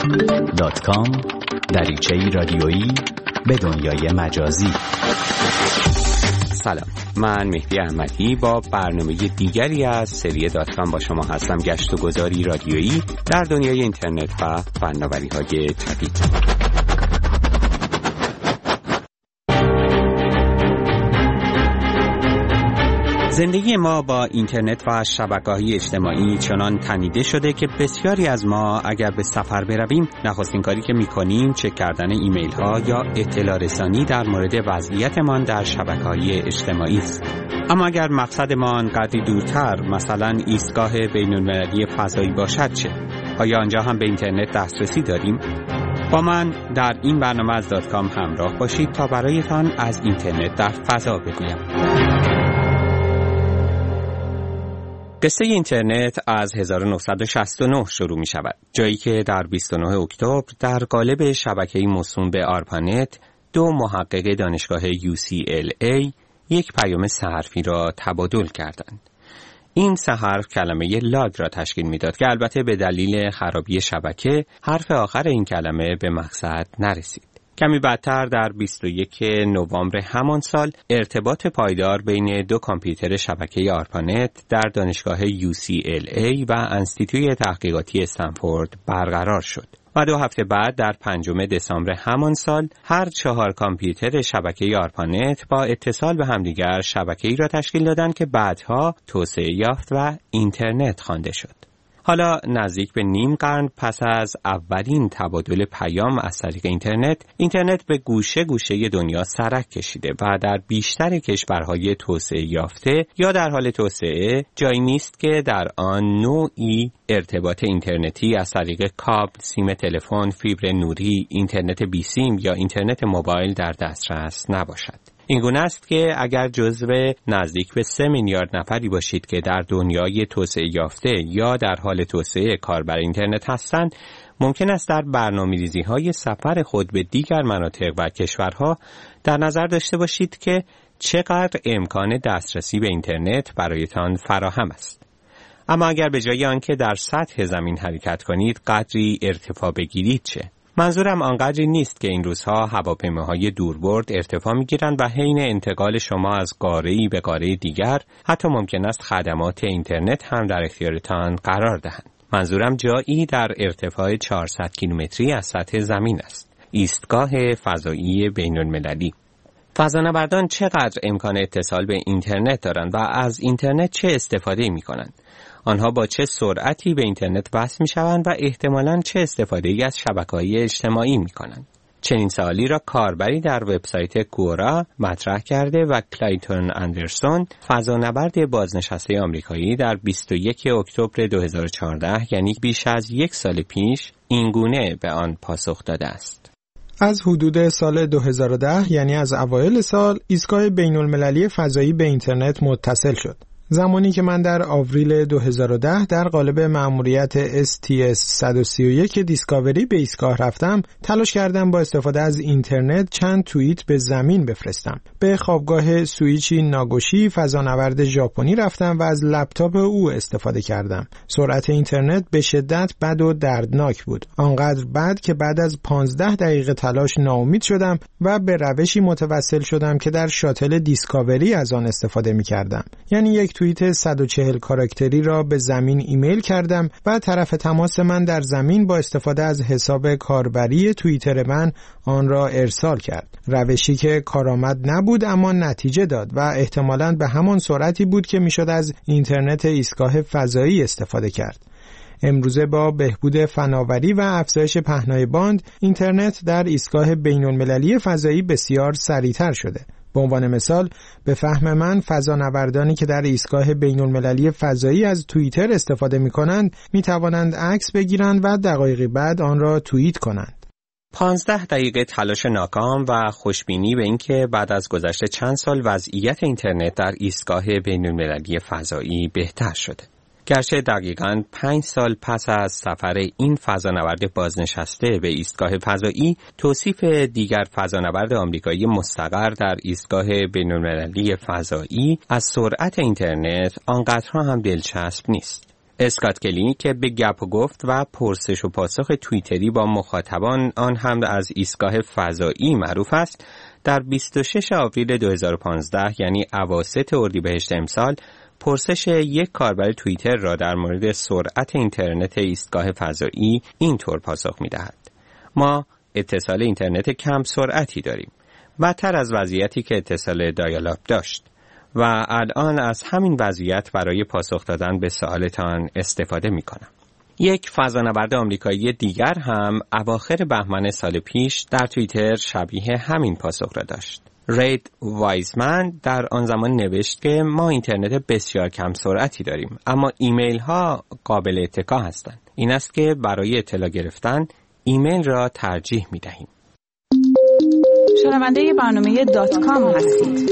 www.facebook.com دریچه‌ای رادیویی به دنیای مجازی. سلام، من مهدی احمدی با برنامه دیگری از سری .com با شما هستم. گشت و گذاری رادیویی در دنیای اینترنت و فناوری‌های جدید. زندگی ما با اینترنت و شبکه‌های اجتماعی چنان تنیده شده که بسیاری از ما اگر به سفر برویم نخستین کاری که می‌کنیم چک کردن ایمیل‌ها یا اطلاع رسانی در مورد وضعیتمان در شبکه‌های اجتماعی است. اما اگر مقصدمان قدری دورتر، مثلا ایستگاه بین‌المللی فضایی باشد چه؟ آیا آنجا هم به اینترنت دسترسی داریم؟ با من در این برنامه از .com همراه باشید تا برایتان از اینترنت در فضا بگویم. قصه اینترنت از 1969 شروع می شود، جایی که در 29 اکتبر در قالب شبکه‌ای موسوم به آرپانت دو محقق دانشگاه UCLA یک پیام سه حرفی را تبادل کردند. این سه حرف کلمه لاگ را تشکیل می داد که البته به دلیل خرابی شبکه حرف آخر این کلمه به مقصد نرسید. کمی بعدتر در 21 نوامبر همان سال ارتباط پایدار بین دو کامپیوتر شبکه آرپانت در دانشگاه UCLA و انستیتوی تحقیقاتی استنفورد برقرار شد و 2 هفته بعد در 5 دسامبر همان سال هر 4 کامپیوتر شبکه آرپانت با اتصال به همدیگر شبکه‌ای را تشکیل دادند که بعدها توسعه یافت و اینترنت خوانده شد. حالا نزدیک به نیم قرن پس از اولین تبادل پیام از طریق اینترنت به گوشه گوشه دنیا سرک کشیده و در بیشتر کشورهای توسعه یافته یا در حال توسعه جایی نیست که در آن نوعی ارتباط اینترنتی از طریق کابل، سیم تلفن، فیبر نوری، اینترنت بی سیم یا اینترنت موبایل در دسترس نباشد. این گونه است که اگر جزو نزدیک به 3 میلیارد نفری باشید که در دنیای توسعه یافته یا در حال توسعه کاربر اینترنت هستند، ممکن است در برنامه‌ریزی‌های سفر خود به دیگر مناطق و کشورها در نظر داشته باشید که چقدر امکان دسترسی به اینترنت برایتان فراهم است. اما اگر به جای آنکه در سطح زمین حرکت کنید قدری ارتفاع بگیرید چه؟ منظورم آنقدری نیست که این روزها هواپیماهای دوربرد ارتفاع می‌گیرند و حین انتقال شما از قاره‌ای به قاره دیگر حتی ممکن است خدمات اینترنت هم در اختیارتان قرار دهند. منظورم جایی در ارتفاع 400 کیلومتری از سطح زمین است. ایستگاه فضایی بین‌المللی. فضانوردان چقدر امکان اتصال به اینترنت دارند و از اینترنت چه استفاده می‌کنند؟ آنها با چه سرعتی به اینترنت وصل می‌شوند و احتمالاً چه استفاده‌ای از شبکه‌های اجتماعی می‌کنند؟ چنین سوالی را کاربری در وبسایت کورا مطرح کرده و کلایتون اندرسون، فضانورد بازنشسته آمریکایی، در 21 اکتبر 2014 یعنی بیش از 1 سال پیش اینگونه به آن پاسخ داده است. از حدود سال 2010 یعنی از اوایل سال ایستگاه بین‌المللی فضایی به اینترنت متصل شد. زمانی که من در آوریل 2010 در قالب مأموریت STS-131 دیسکاوری به ایستگاه رفتم، تلاش کردم با استفاده از اینترنت چند توییت به زمین بفرستم. به خوابگاه سویچی ناگوشی فضانورد ژاپنی رفتم و از لپتاپ او استفاده کردم. سرعت اینترنت به شدت بد و دردناک بود. آنقدر بد که بعد از 15 دقیقه تلاش ناامید شدم و به روشی متوسل شدم که در شاتل دیسکاوری از آن استفاده می کردم. یعنی یک توییت 140 کاراکتری را به زمین ایمیل کردم و طرف تماس من در زمین با استفاده از حساب کاربری توییتر من آن را ارسال کرد. روشی که کارآمد نبود اما نتیجه داد و احتمالاً به همان سرعتی بود که میشد از اینترنت ایستگاه فضایی استفاده کرد. امروزه با بهبود فناوری و افزایش پهنای باند، اینترنت در ایستگاه بین‌المللی فضایی بسیار سریعتر شده. به عنوان مثال، به فهم من فضانوردانی که در ایستگاه بین‌المللی فضایی از توییتر استفاده می‌کنند، می‌توانند عکس بگیرند و دقایقی بعد آن را توییت کنند. 15 دقیقه تلاش ناکام و خوشبینی به اینکه بعد از گذشت چند سال وضعیت اینترنت در ایستگاه بین‌المللی فضایی بهتر شده. گرچه دقیقاً 5 سال پس از سفر این فضانورد بازنشسته به ایستگاه فضایی، توصیف دیگر فضانورد آمریکایی مستقر در ایستگاه بین‌المللی فضایی از سرعت اینترنت آنقدرها هم دلچسب نیست. اسکات کلی که به گپ و گفت و پرسش و پاسخ توییتری با مخاطبان آن هم از ایستگاه فضایی معروف است، در 26 آوریل 2015 یعنی اواسط اردیبهشت امسال پرسش یک کاربر توییتر را در مورد سرعت اینترنت ایستگاه فضایی اینطور پاسخ می‌دهد: ما اتصال اینترنت کم سرعتی داریم، بدتر از وضعیتی که اتصال دایال-آپ داشت و الان از همین وضعیت برای پاسخ دادن به سوالتان استفاده می‌کنم. یک فضانورد آمریکایی دیگر هم اواخر بهمن سال پیش در توییتر شبیه همین پاسخ را داشت. رید وایزمن در آن زمان نوشت که ما اینترنت بسیار کم سرعتی داریم، اما ایمیل ها قابل اتکا هستند. این است که برای اطلاع گرفتن ایمیل را ترجیح می دهیم. شنونده برنامه .com هستید.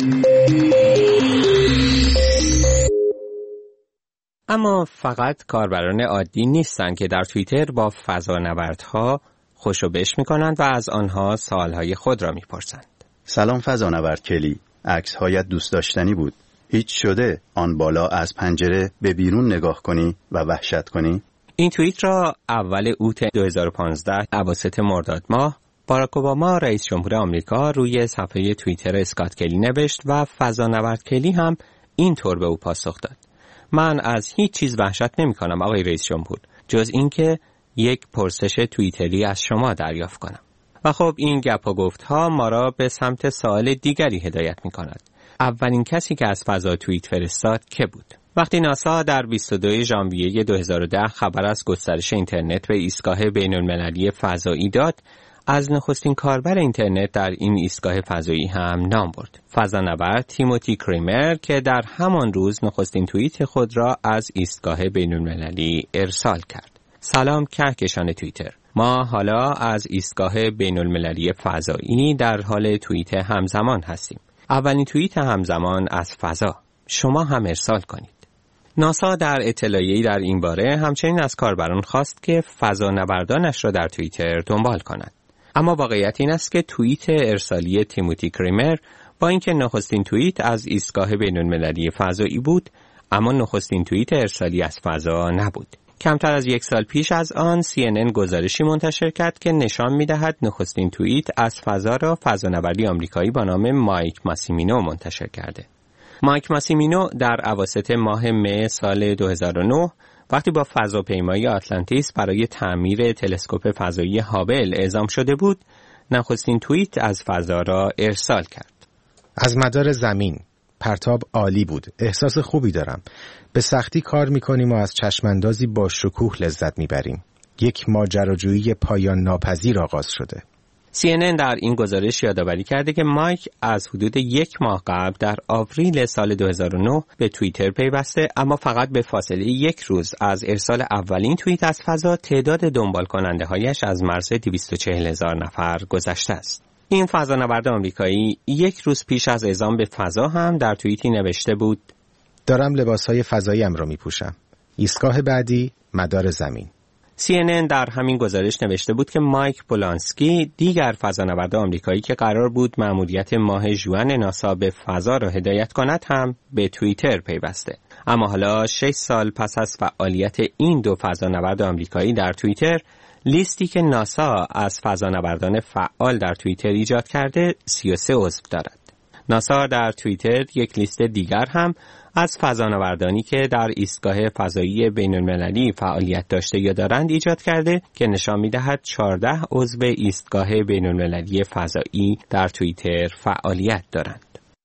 اما فقط کاربران عادی نیستند که در توییتر با فضانوردها خوشو بش می کنند و از آنها سوالهای خود را می پرسند. سلام فضانورد کلی، عکس‌هایت دوست داشتنی بود. هیچ شده آن بالا از پنجره به بیرون نگاه کنی و وحشت کنی؟ این توییت را اول اوت 2015 اواسط مرداد ماه باراک اوباما رئیس جمهور آمریکا روی صفحه توییتر اسکات کلی نوشت و فضانورد کلی هم اینطور به او پاسخ داد: من از هیچ چیز وحشت نمی کنم آقای رئیس جمهور، جز اینکه یک پرسش توییتری از شما دریافت کنم. و خب این گپ و گفت ها ما را به سمت سوال دیگری هدایت می کند. اولین کسی که از فضا توییت فرستاد که بود؟ وقتی ناسا در 22 ژانویه 2010 خبر از گسترش اینترنت به ایستگاه بین‌المللی فضایی داد، از نخستین کاربر اینترنت در این ایستگاه فضایی هم نام برد: فضانورد تیموتی کریمر که در همان روز نخستین توییت خود را از ایستگاه بین‌المللی ارسال کرد. سلام کهکشان توییتر، ما حالا از ایستگاه بین‌المللی فضایی در حال توییت همزمان هستیم. اولین توییت همزمان از فضا، شما هم ارسال کنید. ناسا در اطلاعیه‌ای در این باره همچنین از کاربران خواست که فضانوردانش را در توییتر دنبال کنند. اما واقعیت این است که توییت ارسالی تیموتی کریمر با اینکه نخستین توییت از ایستگاه بین‌المللی فضایی بود، اما نخستین توییت ارسالی از فضا نبود. کمتر از یک سال پیش از آن CNN گزارشی منتشر کرد که نشان می‌دهد نخستین توییت از فضا را فضانوردی آمریکایی با نام مایک ماسیمینو منتشر کرده. مایک ماسیمینو در اواسط ماه مه سال 2009 وقتی با فضاپیمای آتلانتیس برای تعمیر تلسکوپ فضایی هابل اعزام شده بود، نخستین توییت از فضا را ارسال کرد. از مدار زمین، پرتاب عالی بود. احساس خوبی دارم. به سختی کار میکنیم و از چشماندازی با شکوه لذت میبریم. یک ماجراجویی پایان ناپذیر آغاز شده. CNN در این گزارش یادآوری کرده که مایک از حدود یک ماه قبل در آوریل سال 2009 به توییتر پیوسته، اما فقط به فاصله یک روز از ارسال اولین توییت از فضا تعداد دنبال کننده هایش از مرز 240,000 نفر گذشته است. این فضانورد آمریکایی یک روز پیش از اعزام به فضا هم در توییتی نوشته بود: دارم لباسهای فضاییم را میپوشم. ایستگاه بعدی مدار زمین. CNN در همین گزارش نوشته بود که مایک پولانسکی، دیگر فضانورد آمریکایی که قرار بود مأموریت ماه ژوئن ناسا به فضا را هدایت کند هم به توییتر پیوسته. اما حالا 6 سال پس از فعالیت این دو فضانورد آمریکایی در توییتر، لیستی که ناسا از فضانوردان فعال در توییتر ایجاد کرده 33 عضو دارد. ناسا در توییتر یک لیست دیگر هم از فضانوردانی که در ایستگاه فضایی بین‌المللی فعالیت داشته یا دارند ایجاد کرده که نشان می‌دهد 14 عضو ایستگاه بین‌المللی فضایی در توییتر فعالیت دارند.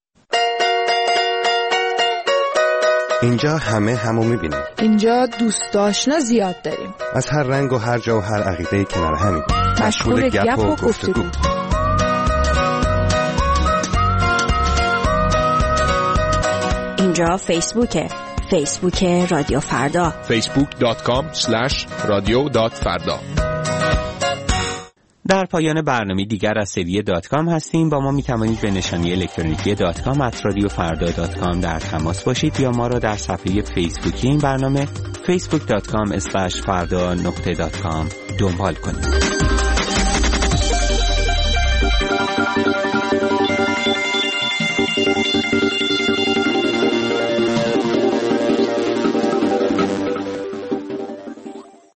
اینجا همو می‌بینیم. اینجا دوست آشنا زیاد داریم. از هر رنگ و هر جا و هر عقیده‌ای کنار همیم. مشغول گپ و گفتگو. اینجا فیسبوک رادیو فردا. facebook.com/radio.farda. در پایان برنامه دیگر از سری .com هستیم. با ما می توانید به نشانی الکترونیکی .com@radiofarda.com در تماس باشید یا ما را در صفحه فیسبوکی این برنامه facebook.com/farda.com دنبال کنید.